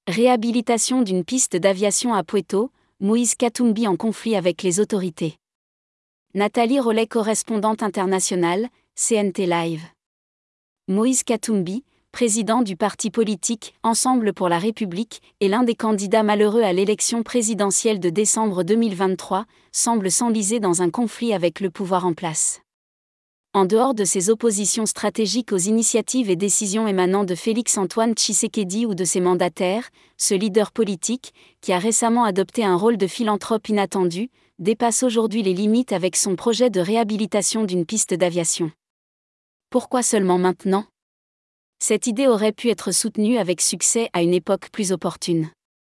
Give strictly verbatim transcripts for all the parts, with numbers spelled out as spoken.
Réhabilitation d'une piste d'aviation à Pueto, Moïse Katumbi en conflit avec les autorités. Nathalie Rollet, correspondante internationale, C N T Live. Moïse Katumbi, président du parti politique Ensemble pour la République et l'un des candidats malheureux à l'élection présidentielle de décembre deux mille vingt-trois, semble s'enliser dans un conflit avec le pouvoir en place. En dehors de ses oppositions stratégiques aux initiatives et décisions émanant de Félix-Antoine Tshisekedi ou de ses mandataires, ce leader politique, qui a récemment adopté un rôle de philanthrope inattendu, dépasse aujourd'hui les limites avec son projet de réhabilitation d'une piste d'aviation. Pourquoi seulement maintenant ? Cette idée aurait pu être soutenue avec succès à une époque plus opportune.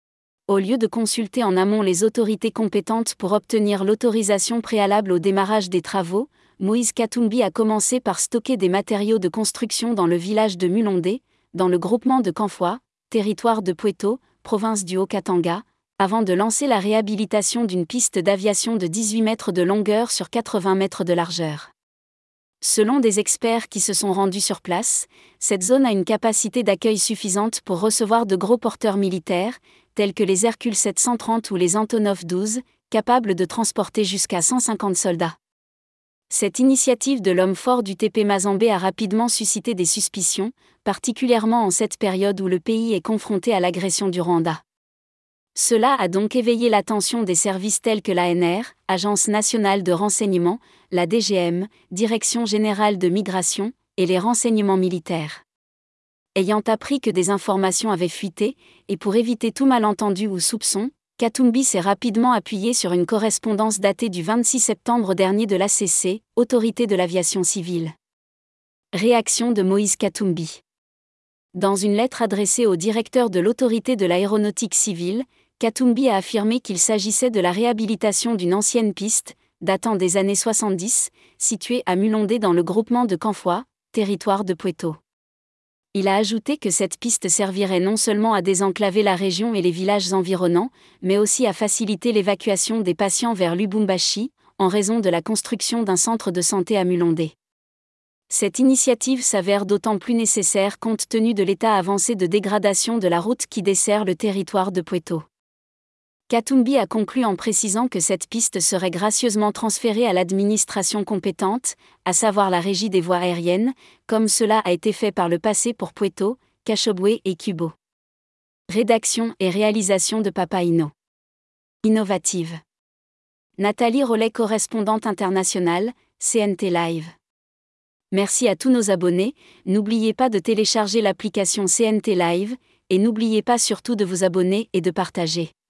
Au lieu de consulter en amont les autorités compétentes pour obtenir l'autorisation préalable au démarrage des travaux, Moïse Katumbi a commencé par stocker des matériaux de construction dans le village de Mulondé, dans le groupement de Kanfoua, territoire de Pueto, province du Haut-Katanga, avant de lancer la réhabilitation d'une piste d'aviation de dix-huit mètres de longueur sur quatre-vingts mètres de largeur. Selon des experts qui se sont rendus sur place, cette zone a une capacité d'accueil suffisante pour recevoir de gros porteurs militaires, tels que les Hercule sept cent trente ou les Antonov douze, capables de transporter jusqu'à cent cinquante soldats. Cette initiative de l'homme fort du T P Mazembe a rapidement suscité des suspicions, particulièrement en cette période où le pays est confronté à l'agression du Rwanda. Cela a donc éveillé l'attention des services tels que l'A N R, Agence nationale de renseignement, la D G M, Direction générale de migration, et les renseignements militaires. Ayant appris que des informations avaient fuité, et pour éviter tout malentendu ou soupçon, Katumbi s'est rapidement appuyé sur une correspondance datée du vingt-six septembre dernier de l'A C C, Autorité de l'aviation civile. Réaction de Moïse Katumbi. Dans une lettre adressée au directeur de l'Autorité de l'aéronautique civile, Katumbi a affirmé qu'il s'agissait de la réhabilitation d'une ancienne piste, datant des années soixante-dix, située à Mulondé dans le groupement de Kanfoua, territoire de Pueto. Il a ajouté que cette piste servirait non seulement à désenclaver la région et les villages environnants, mais aussi à faciliter l'évacuation des patients vers Lubumbashi, en raison de la construction d'un centre de santé à Mulondé. Cette initiative s'avère d'autant plus nécessaire compte tenu de l'état avancé de dégradation de la route qui dessert le territoire de Pueto. Katumbi a conclu en précisant que cette piste serait gracieusement transférée à l'administration compétente, à savoir la Régie des voies aériennes, comme cela a été fait par le passé pour Pueto, Kashobwe et Kubo. Rédaction et réalisation de Papa Inno. Innovative. Nathalie Rollet, correspondante internationale, C N T Live. Merci à tous nos abonnés, n'oubliez pas de télécharger l'application C N T Live, et n'oubliez pas surtout de vous abonner et de partager.